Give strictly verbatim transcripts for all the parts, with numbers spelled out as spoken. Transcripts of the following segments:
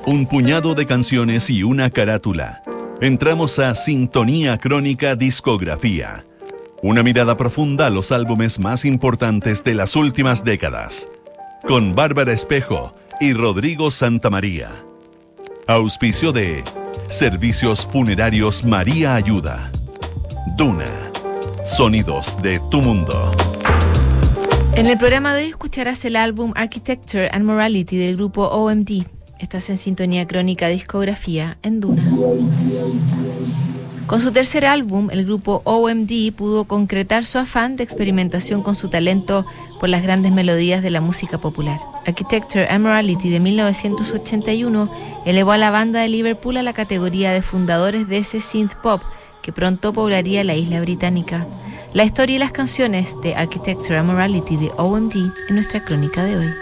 Un puñado de canciones y una carátula. Entramos a Sintonía Crónica Discografía. Una mirada profunda a los álbumes más importantes de las últimas décadas. Con Bárbara Espejo y Rodrigo Santamaría. Auspicio de Servicios Funerarios María Ayuda. Duna. Sonidos de tu mundo. En el programa de hoy escucharás el álbum Architecture and Morality del grupo O M D. Estás en Sintonía Crónica Discografía en Duna. Con su tercer álbum, el grupo O M D pudo concretar su afán de experimentación con su talento por las grandes melodías de la música popular. Architecture and Morality de mil novecientos ochenta y uno elevó a la banda de Liverpool a la categoría de fundadores de ese synth pop que pronto poblaría la isla británica. La historia y las canciones de Architecture and Morality de O M D en nuestra crónica de hoy.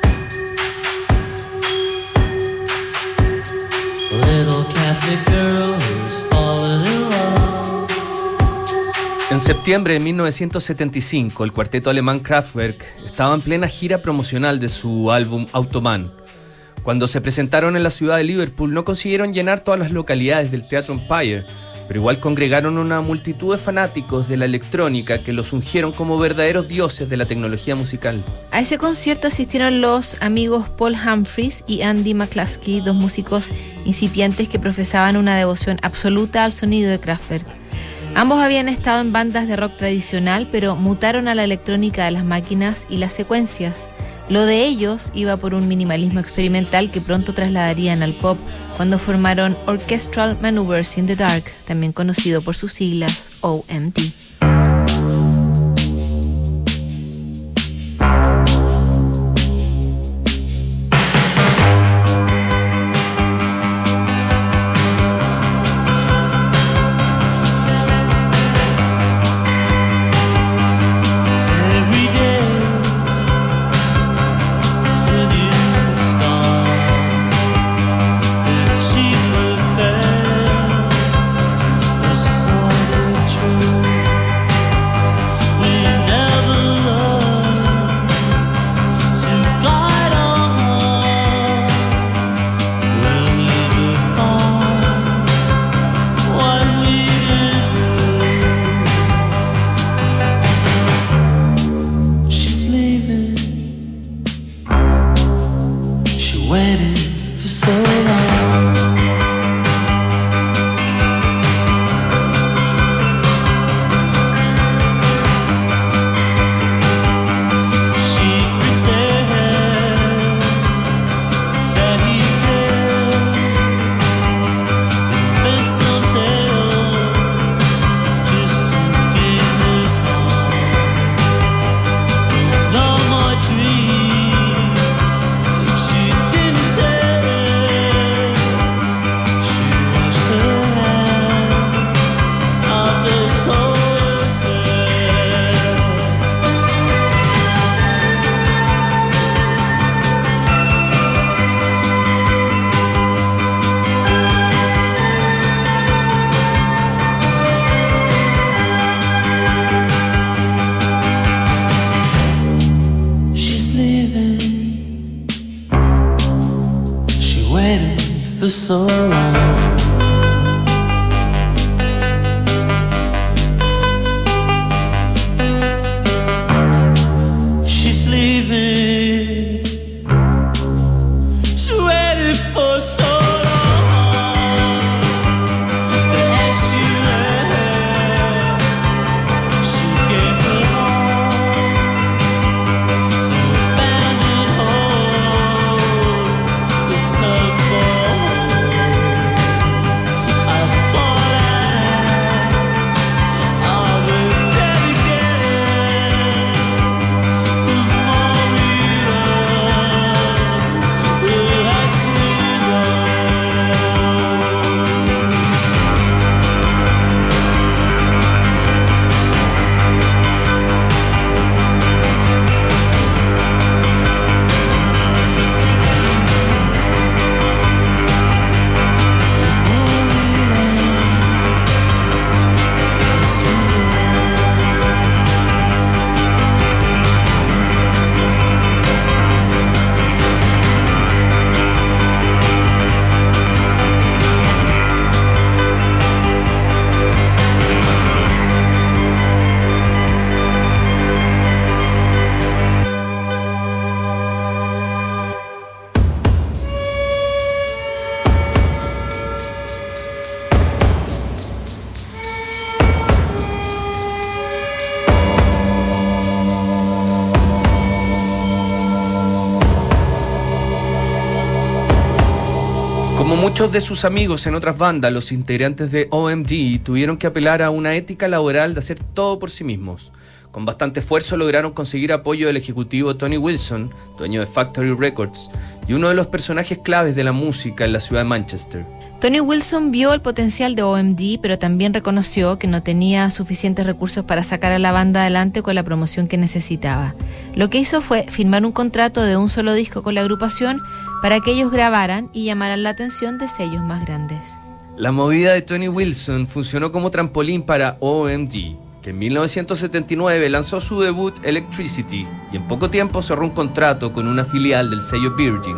En septiembre de mil novecientos setenta y cinco, el cuarteto alemán Kraftwerk estaba en plena gira promocional de su álbum Autobahn. Cuando se presentaron en la ciudad de Liverpool, no consiguieron llenar todas las localidades del Teatro Empire, pero igual congregaron una multitud de fanáticos de la electrónica que los ungieron como verdaderos dioses de la tecnología musical. A ese concierto asistieron los amigos Paul Humphries y Andy McCluskey, dos músicos incipientes que profesaban una devoción absoluta al sonido de Kraftwerk. Ambos habían estado en bandas de rock tradicional, pero mutaron a la electrónica de las máquinas y las secuencias. Lo de ellos iba por un minimalismo experimental que pronto trasladarían al pop cuando formaron Orchestral Maneuvers in the Dark, también conocido por sus siglas O M D. It's so far. Como muchos de sus amigos en otras bandas, los integrantes de O M D tuvieron que apelar a una ética laboral de hacer todo por sí mismos. Con bastante esfuerzo lograron conseguir apoyo del ejecutivo Tony Wilson, dueño de Factory Records, y uno de los personajes claves de la música en la ciudad de Manchester. Tony Wilson vio el potencial de O M D, pero también reconoció que no tenía suficientes recursos para sacar a la banda adelante con la promoción que necesitaba. Lo que hizo fue firmar un contrato de un solo disco con la agrupación para que ellos grabaran y llamaran la atención de sellos más grandes. La movida de Tony Wilson funcionó como trampolín para O M D, que en mil novecientos setenta y nueve lanzó su debut Electricity y en poco tiempo cerró un contrato con una filial del sello Virgin.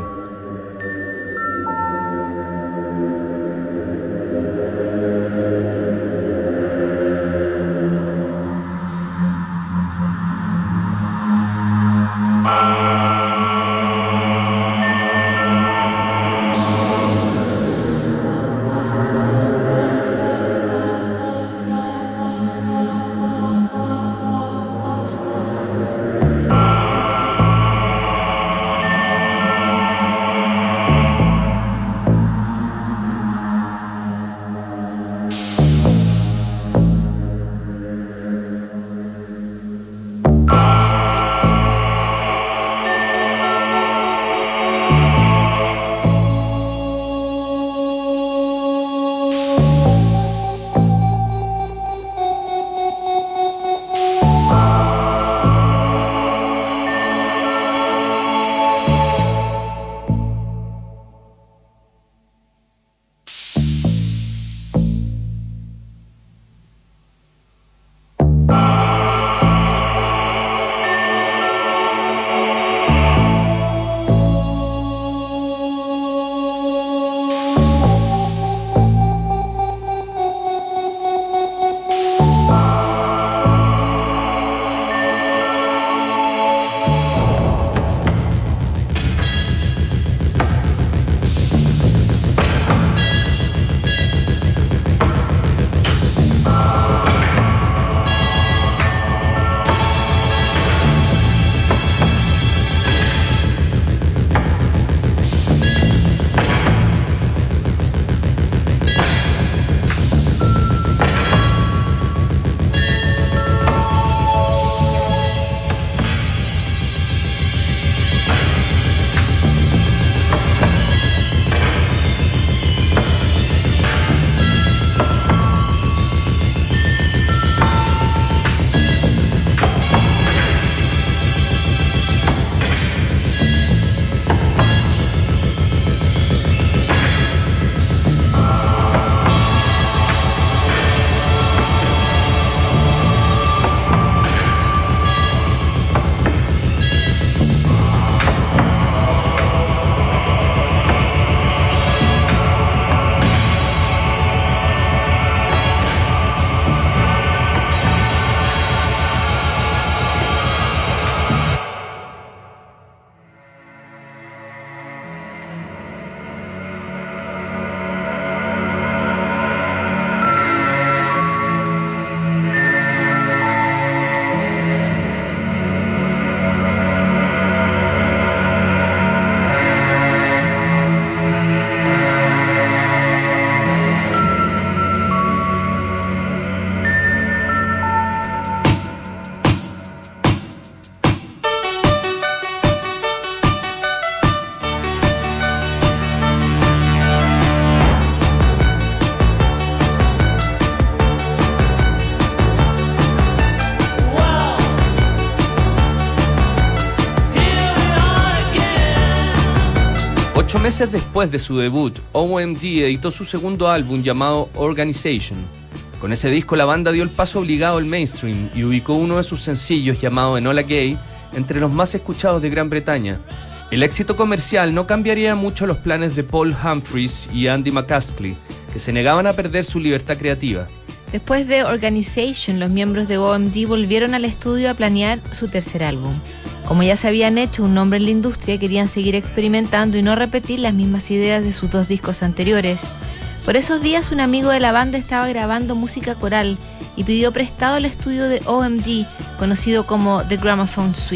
Ocho meses después de su debut, O M D editó su segundo álbum llamado Organization. Con ese disco la banda dio el paso obligado al mainstream y ubicó uno de sus sencillos llamado Enola Gay entre los más escuchados de Gran Bretaña. El éxito comercial no cambiaría mucho los planes de Paul Humphries y Andy McCaskey, que se negaban a perder su libertad creativa. Después de Organization, los miembros de O M D volvieron al estudio a planear su tercer álbum. Como ya se habían hecho un nombre en la industria, querían seguir experimentando y no repetir las mismas ideas de sus dos discos anteriores. Por esos días, un amigo de la banda estaba grabando música coral y pidió prestado el estudio de O M D, conocido como The Gramophone Suite.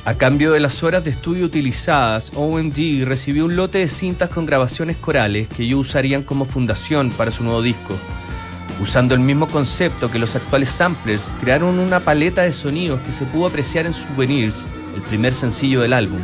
A cambio de las horas de estudio utilizadas, O M G recibió un lote de cintas con grabaciones corales que ellos usarían como fundación para su nuevo disco. Usando el mismo concepto que los actuales samplers, crearon una paleta de sonidos que se pudo apreciar en Souvenirs, el primer sencillo del álbum.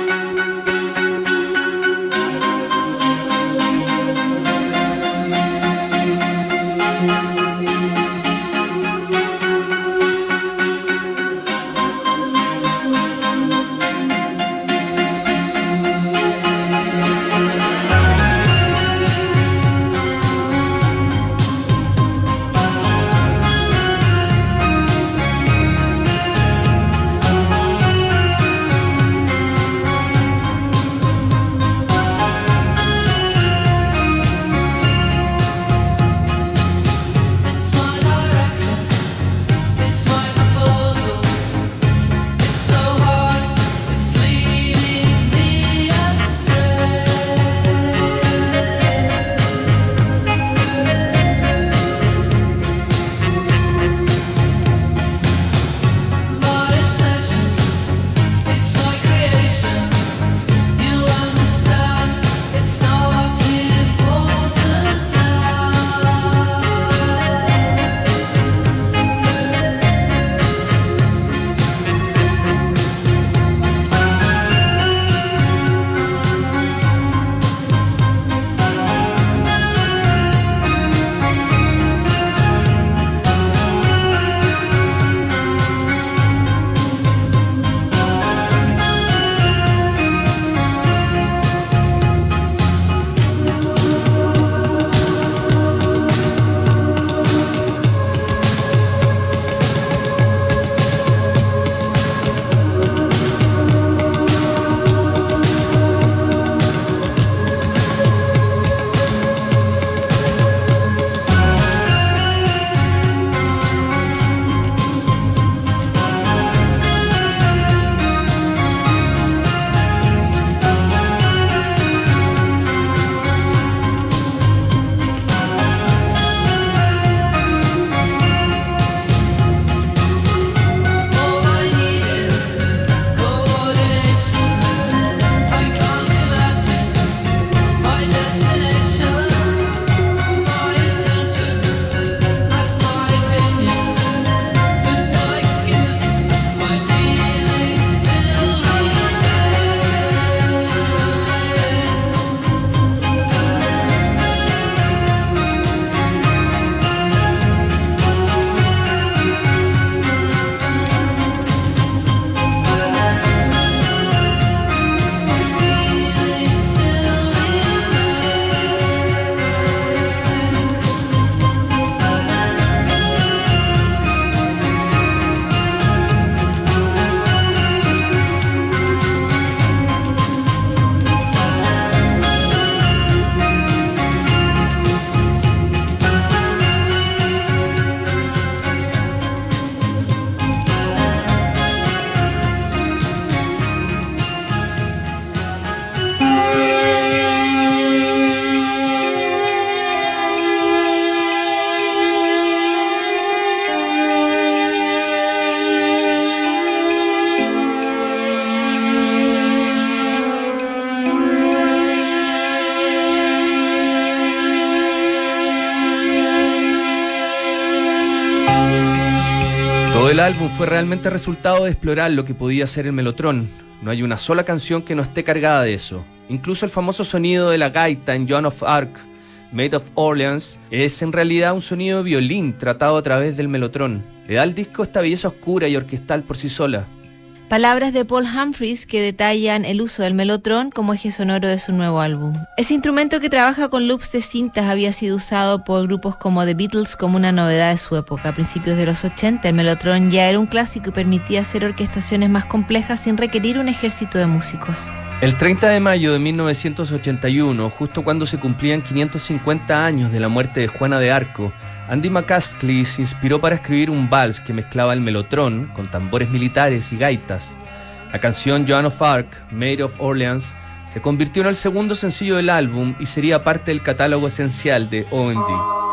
Todo el álbum fue realmente resultado de explorar lo que podía ser el Mellotron. No hay una sola canción que no esté cargada de eso. Incluso el famoso sonido de la gaita en Joan of Arc, Maid of Orleans, es en realidad un sonido de violín tratado a través del Mellotron. Le da al disco esta belleza oscura y orquestal por sí sola. Palabras de Paul Humphries que detallan el uso del Mellotron como eje sonoro de su nuevo álbum. Ese instrumento que trabaja con loops de cintas había sido usado por grupos como The Beatles como una novedad de su época. A principios de los ochenta, el Mellotron ya era un clásico y permitía hacer orquestaciones más complejas sin requerir un ejército de músicos. El treinta de mayo de mil novecientos ochenta y uno, justo cuando se cumplían quinientos cincuenta años de la muerte de Juana de Arco, Andy McCluskey se inspiró para escribir un vals que mezclaba el Mellotron con tambores militares y gaitas. La canción Joan of Arc, Maid of Orleans, se convirtió en el segundo sencillo del álbum y sería parte del catálogo esencial de O M G.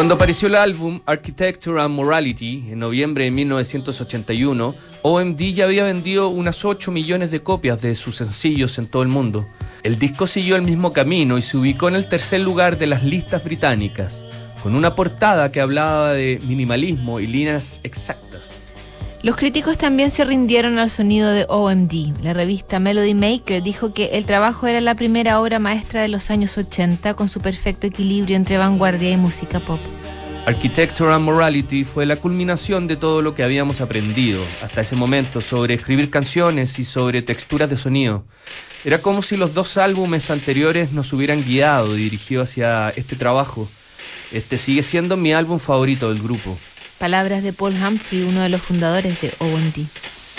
Cuando apareció el álbum Architecture and Morality en noviembre de mil novecientos ochenta y uno, O M D ya había vendido unas ocho millones de copias de sus sencillos en todo el mundo. El disco siguió el mismo camino y se ubicó en el tercer lugar de las listas británicas, con una portada que hablaba de minimalismo y líneas exactas. Los críticos también se rindieron al sonido de O M D. La revista Melody Maker dijo que el trabajo era la primera obra maestra de los años ochenta, con su perfecto equilibrio entre vanguardia y música pop. Architecture and Morality fue la culminación de todo lo que habíamos aprendido hasta ese momento sobre escribir canciones y sobre texturas de sonido. Era como si los dos álbumes anteriores nos hubieran guiado y dirigido hacia este trabajo. Este sigue siendo mi álbum favorito del grupo. Palabras de Paul Humphrey, uno de los fundadores de O M D.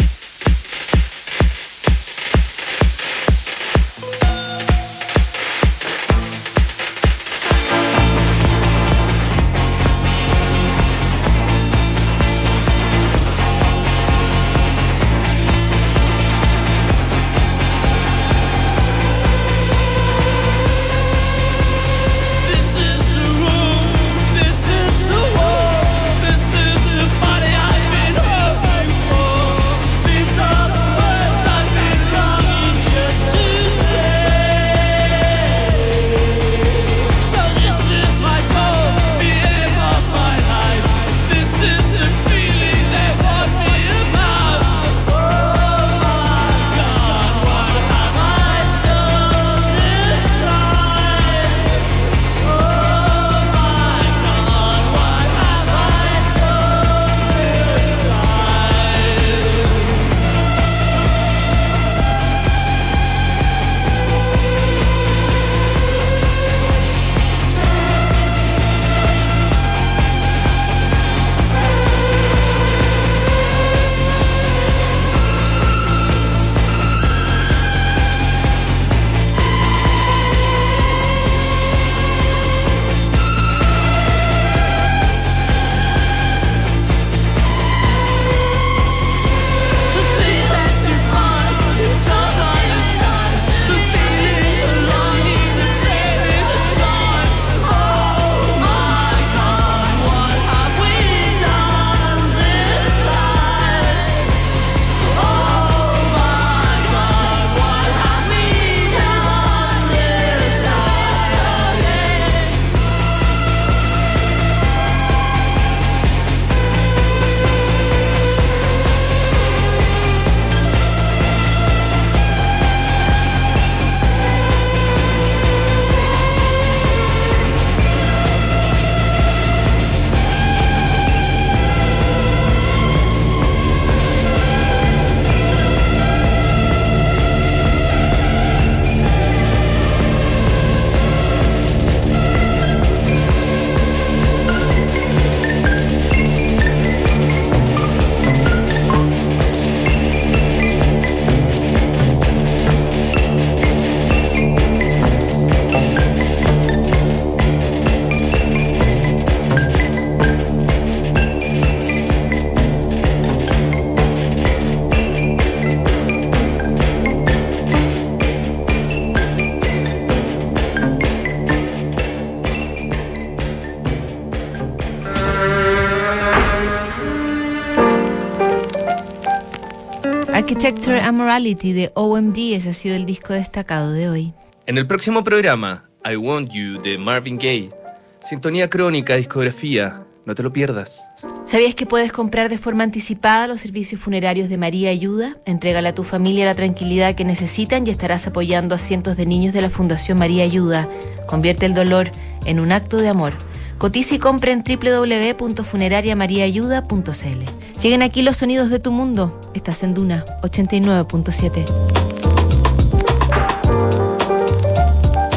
Architecture and Morality de O M D, ese ha sido el disco destacado de hoy. En el próximo programa, I Want You de Marvin Gaye. Sintonía crónica, discografía, no te lo pierdas. ¿Sabías que puedes comprar de forma anticipada los servicios funerarios de María Ayuda? Entrégale a tu familia la tranquilidad que necesitan y estarás apoyando a cientos de niños de la Fundación María Ayuda. Convierte el dolor en un acto de amor. Cotiza y compra en doble u doble u doble u punto funeraria maría ayuda punto c l. Siguen aquí los sonidos de tu mundo. Estás en Duna ochenta y nueve punto siete.